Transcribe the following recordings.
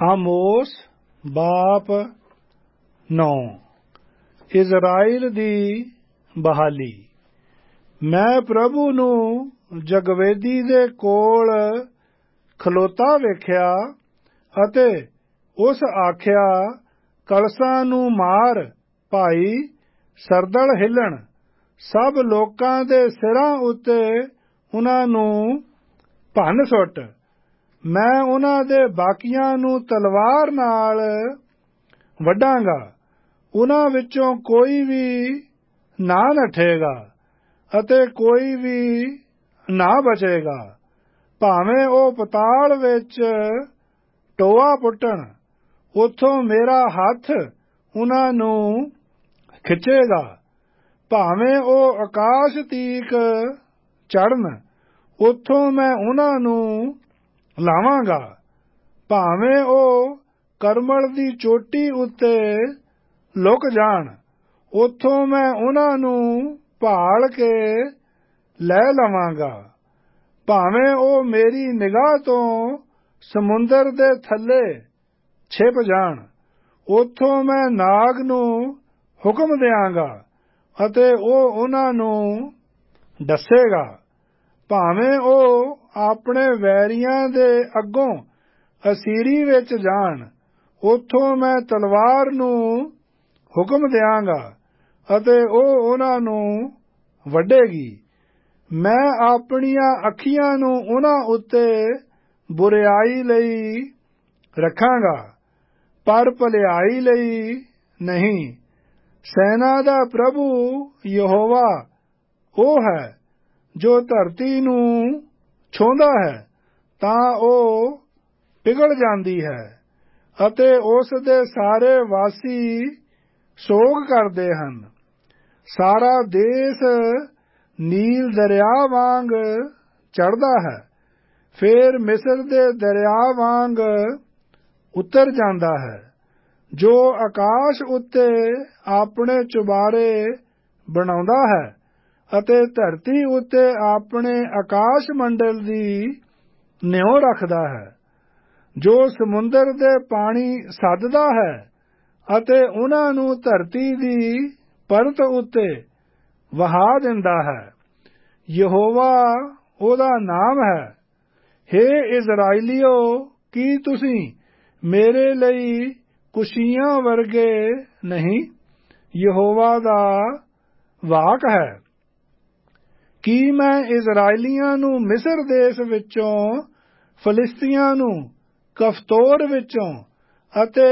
ਆਮੋਸ ਬਾਪ 9 ਇਜ਼ਰਾਈਲ ਦੀ ਬਹਾਲੀ। ਮੈਂ ਪ੍ਰਭੂ ਨੂੰ ਜਗਵੇਦੀ ਦੇ ਕੋਲ ਖਲੋਤਾ ਵੇਖਿਆ ਅਤੇ ਉਸ ਆਖਿਆ, ਕਲਸਾਂ ਨੂੰ ਮਾਰ ਭਾਈ, ਸਰਦਲ ਹਿੱਲਣ, ਸਭ ਲੋਕਾਂ ਦੇ ਸਿਰਾਂ ਉੱਤੇ ਉਹਨਾਂ ਨੂੰ ਭੰਨ ਸੁੱਟ। ਮੈਂ ਉਹਨਾਂ ਦੇ ਬਾਕੀਆਂ ਨੂੰ ਤਲਵਾਰ ਨਾਲ ਵੱਢਾਂਗਾ, ਉਹਨਾਂ ਵਿੱਚੋਂ ਕੋਈ ਵੀ ਨਾ ਨੱਠੇਗਾ ਅਤੇ ਕੋਈ ਵੀ ਨਾ ਬਚੇਗਾ। ਭਾਵੇਂ ਉਹ ਪਤਾਲ ਵਿੱਚ ਟੋਆ ਪੁੱਟਣ, ਉੱਥੋਂ ਮੇਰਾ ਹੱਥ ਉਹਨਾਂ ਨੂੰ ਖਿੱਚੇਗਾ। ਭਾਵੇਂ ਉਹ ਆਕਾਸ਼ ਤੀਕ ਚੜ੍ਹਨ, ਉੱਥੋਂ ਮੈਂ ਉਹਨਾਂ ਨੂੰ ਲਾਵਾਂਗਾ। ਭਾਵੇਂ ਉਹ ਕਰਮਲ ਦੀ ਚੋਟੀ ਉੱਤੇ ਲੁਕ ਜਾਣ, ਉੱਥੋਂ ਮੈਂ ਉਹਨਾਂ ਨੂੰ ਭਾਲ ਕੇ ਲੈ ਲਵਾਂਗਾ। ਭਾਵੇਂ ਉਹ ਮੇਰੀ ਨਿਗਾਹ ਤੋਂ ਸਮੁੰਦਰ ਦੇ ਥੱਲੇ ਛਿਪ ਜਾਣ, ਉੱਥੋਂ ਮੈਂ ਨਾਗ ਨੂੰ ਹੁਕਮ ਦਿਆਂਗਾ ਅਤੇ ਉਹ ਉਹਨਾਂ ਨੂੰ ਡਸੇਗਾ। ਭਾਵੇਂ ਉਹ ਆਪਣੇ ਵੈਰੀਆਂ ਦੇ ਅੱਗੋਂ ਅਸੀਰੀ ਵਿੱਚ ਜਾਣ, ਉੱਥੋਂ ਮੈਂ ਤਲਵਾਰ ਨੂੰ ਹੁਕਮ ਦਿਆਂਗਾ ਅਤੇ ਉਹ ਉਹਨਾਂ ਨੂੰ ਵੱਢੇਗੀ। ਮੈਂ ਆਪਣੀਆਂ ਅੱਖੀਆਂ ਨੂੰ ਉਹਨਾਂ ਉੱਤੇ ਬੁਰਿਆਈ ਲਈ ਰੱਖਾਂਗਾ, ਪਰ ਭਲਾਈ ਲਈ ਨਹੀਂ। ਸੈਨਾ ਦਾ ਪ੍ਰਭੂ ਯਹੋਵਾ ਉਹ ਹੈ ਜੋ ਧਰਤੀ ਨੂੰ ਛੂੰਹਦਾ ਹੈ ਤਾਂ ਉਹ ਪਿਘਲ ਜਾਂਦੀ ਹੈ ਅਤੇ ਉਸ ਦੇ ਸਾਰੇ ਵਾਸੀ ਸੋਗ ਕਰਦੇ ਹਨ। ਸਾਰਾ ਦੇਸ਼ ਨੀਲ ਦਰਿਆ ਵਾਂਗ ਚੜ੍ਹਦਾ ਹੈ, ਫਿਰ ਮਿਸਰ ਦੇ ਦਰਿਆ ਵਾਂਗ ਉਤਰ ਜਾਂਦਾ ਹੈ। ਜੋ ਆਕਾਸ਼ ਉੱਤੇ ਆਪਣੇ ਚੁਬਾਰੇ ਬਣਾਉਂਦਾ ਹੈ ਅਤੇ ਧਰਤੀ ਉੱਤੇ ਆਪਣੇ ਆਕਾਸ਼ ਮੰਡਲ ਦੀ ਨਿਉ ਰੱਖਦਾ ਹੈ। ਜੋ ਸਮੁੰਦਰ ਦੇ ਪਾਣੀ ਸੱਦਦਾ ਹੈ ਅਤੇ ਉਹਨਾਂ ਨੂੰ ਧਰਤੀ ਦੀ ਪਰਤ ਉੱਤੇ ਵਹਾ ਦਿੰਦਾ ਹੈ। ਯਹੋਵਾ ਉਹਦਾ ਨਾਮ ਹੈ। ਹੇ ਇਜ਼ਰਾਈਲੀਓ, ਕੀ ਤੁਸੀਂ ਮੇਰੇ ਲਈ ਕੁਸ਼ੀਆਂ ਵਰਗੇ ਨਹੀਂ? ਯਹੋਵਾ ਦਾ ਵਾਕ ਹੈ। ਕੀ ਮੈਂ ਇਜ਼ਰਾਈਲੀਆਂ ਨੂੰ ਮਿਸਰ ਦੇਸ਼ ਵਿੱਚੋਂ, ਫਲਿਸਤੀਆਂ ਨੂੰ ਕਫਤੋਰ ਵਿੱਚੋਂ ਅਤੇ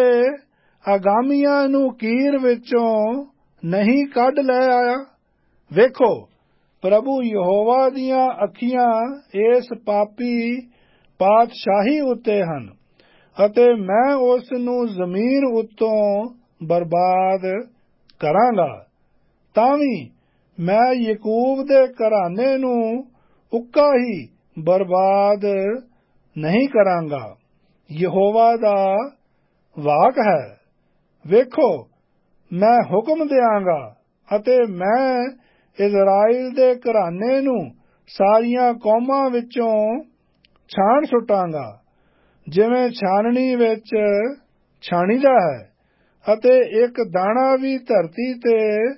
ਆਗਾਮੀਆਂ ਨੂੰ ਕੀਰ ਵਿੱਚੋਂ ਨਹੀਂ ਕੱਢ ਲੈ ਆਇਆ? ਵੇਖੋ, ਪ੍ਰਭੂ ਯਹੋਵਾ ਦੀਆਂ ਅੱਖੀਆਂ ਇਸ ਪਾਪੀ ਪਾਤਸ਼ਾਹੀ ਉੱਤੇ ਹਨ ਅਤੇ ਮੈਂ ਉਸ ਨੂੰ ਜ਼ਮੀਨ ਉੱਤੋਂ ਬਰਬਾਦ ਕਰਾਂਗਾ। ਤਾਂ ਵੀ ਮੈਂ ਯਾਕੂਬ ਦੇ ਘਰਾਨੇ ਨੂੰ ਉੱਕਾ ਹੀ ਬਰਬਾਦ ਨਹੀਂ ਕਰਾਂਗਾ। ਯਹੋਵਾ ਦਾ ਵਾਕ ਹੈ। ਵੇਖੋ, ਮੈਂ ਹੁਕਮ ਦਿਆਂਗਾ ਅਤੇ ਮੈਂ ਇਜ਼ਰਾਈਲ ਦੇ ਘਰਾਨੇ ਨੂੰ ਸਾਰੀਆਂ ਕੌਮਾਂ ਵਿੱਚੋਂ ਛਾਣ ਸੁੱਟਾਂਗਾ, ਜਿਵੇਂ ਛਾਨਣੀ ਵਿੱਚ ਛਾਣੀਦਾ ਹੈ, ਅਤੇ ਇੱਕ ਦਾਣਾ ਵੀ ਧਰਤੀ ਤੇ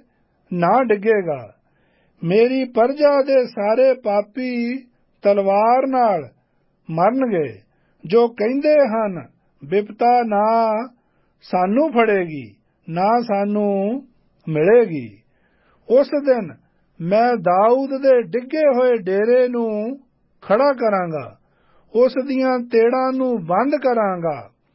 ਨਾ ਡਿੱਗੇਗਾ। ਮੇਰੀ ਪਰਜਾ ਦੇ ਸਾਰੇ ਪਾਪੀ ਤਲਵਾਰ ਨਾਲ ਮਰਨਗੇ, ਜੋ ਕਹਿੰਦੇ ਹਨ, ਬਿਪਤਾ ਨਾ ਸਾਨੂੰ ਫੜੇਗੀ, ਨਾ ਸਾਨੂੰ ਮਿਲੇਗੀ। ਉਸ ਦਿਨ ਮੈਂ ਦਾਊਦ ਦੇ ਡਿੱਗੇ ਹੋਏ ਡੇਰੇ ਨੂੰ ਖੜਾ ਕਰਾਂਗਾ, ਉਸ ਦੀਆਂ ਤੇੜਾਂ ਨੂੰ ਬੰਦ ਕਰਾਂਗਾ।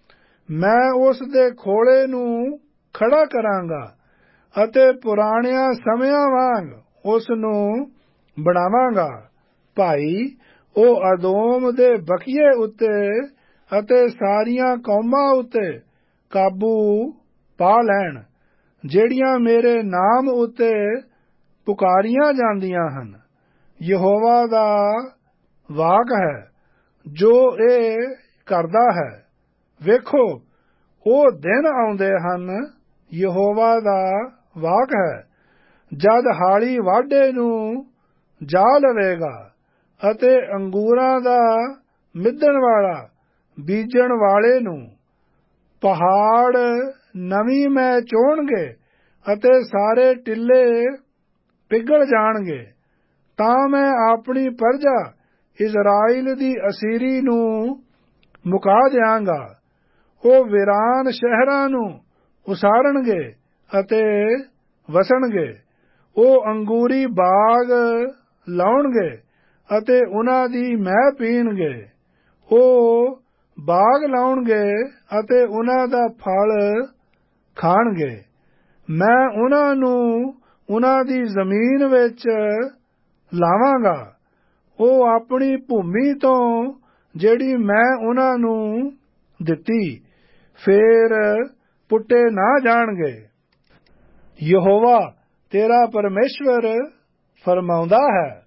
ਮੈਂ ਉਸ ਦੇ ਖੋਲੇ ਨੂੰ ਖੜਾ ਕਰਾਂਗਾ ਅਤੇ ਪੁਰਾਣਿਆਂ ਸਮਿਆਂ ਵਾਂਗ ਉਸ ਨੂੰ ਬਣਾਵਾਂਗਾ। ਭਾਈ, ਉਹ ਅਦੋਮ ਦੇ ਬਕੀਏ ਉੱਤੇ ਅਤੇ ਸਾਰੀਆਂ ਕੌਮਾਂ ਉੱਤੇ ਕਾਬੂ ਪਾ ਲੈਣ, ਜਿਹੜੀਆਂ ਮੇਰੇ ਨਾਮ ਉੱਤੇ ਪੁਕਾਰੀਆਂ ਜਾਂਦੀਆਂ ਹਨ। ਯਹੋਵਾ ਦਾ ਵਾਕ ਹੈ ਜੋ ਇਹ ਕਰਦਾ ਹੈ। ਵੇਖੋ, ਉਹ ਦਿਨ ਆਉਂਦੇ ਹਨ, ਯਹੋਵਾ ਦਾ ਵਾਕ ਹੈ, ਜਦ ਹਾਲੀ ਵਾਢੇ ਨੂੰ ਜਾ ਲਵੇਗਾ ਅਤੇ ਅੰਗੂਰਾਂ ਦਾ ਮਿੱਧਣ ਵਾਲਾ ਬੀਜਣ ਵਾਲੇ ਨੂੰ ਪਹਾੜ ਨਵੀਂ ਮੈਂ ਚੋਣਗੇ ਅਤੇ ਸਾਰੇ ਟਿੱਲੇ ਪਿਘਲ ਜਾਣਗੇ। ਤਾਂ ਮੈਂ ਆਪਣੀ ਪਰਜਾ ਇਜ਼ਰਾਈਲ ਦੀ ਅਸੀਰੀ ਨੂੰ ਮੁਕਾ ਦਿਆਂਗਾ। ਉਹ ਵੀਰਾਨ ਸ਼ਹਿਰਾਂ ਨੂੰ ਉਸਾਰਣਗੇ ਅਤੇ ਵਸਣਗੇ। ਉਹ ਅੰਗੂਰੀ ਬਾਗ ਲਾਉਣਗੇ ਅਤੇ ਉਨ੍ਹਾਂ ਦੀ ਮਹਿ ਪੀਣਗੇ। ਉਹ ਬਾਗ ਲਾਉਣਗੇ ਅਤੇ ਉਨ੍ਹਾਂ ਦਾ ਫਲ ਖਾਣਗੇ। ਮੈਂ ਉਨ੍ਹਾਂ ਨੂੰ ਉਨ੍ਹਾਂ ਦੀ ਜ਼ਮੀਨ ਵਿੱਚ ਲਾਵਾਂਗਾ। ਉਹ ਆਪਣੀ ਭੂਮੀ ਤੋਂ ਜਿਹੜੀ ਮੈਂ ਉਨ੍ਹਾਂ ਨੂੰ ਦਿੱਤੀ ਫੇਰ ਪੁੱਟੇ ਨਾ ਜਾਣਗੇ। ਯਹੋਵਾ ਤੇਰਾ ਪਰਮੇਸ਼ਵਰ ਫਰਮਾਉਂਦਾ ਹੈ,